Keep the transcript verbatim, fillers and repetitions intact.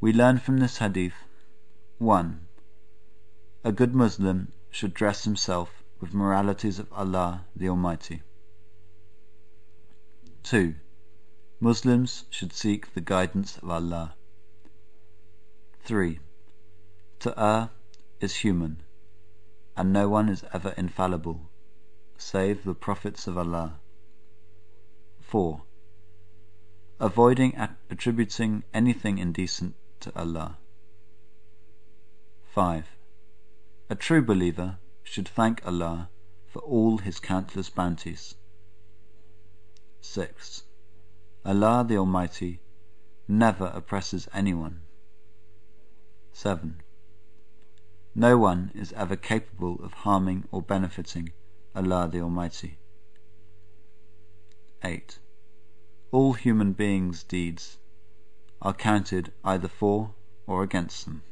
We learn from this hadith: one. A good Muslim should dress himself with moralities of Allah the Almighty. two. Muslims should seek the guidance of Allah. three. To err is human, and no one is ever infallible, save the prophets of Allah. four. Avoiding attributing anything indecent to Allah. five. A true believer should thank Allah for all His countless bounties. six. Allah the Almighty never oppresses anyone. seven. No one is ever capable of harming or benefiting Allah the Almighty. eight. All human beings' deeds are counted either for or against them.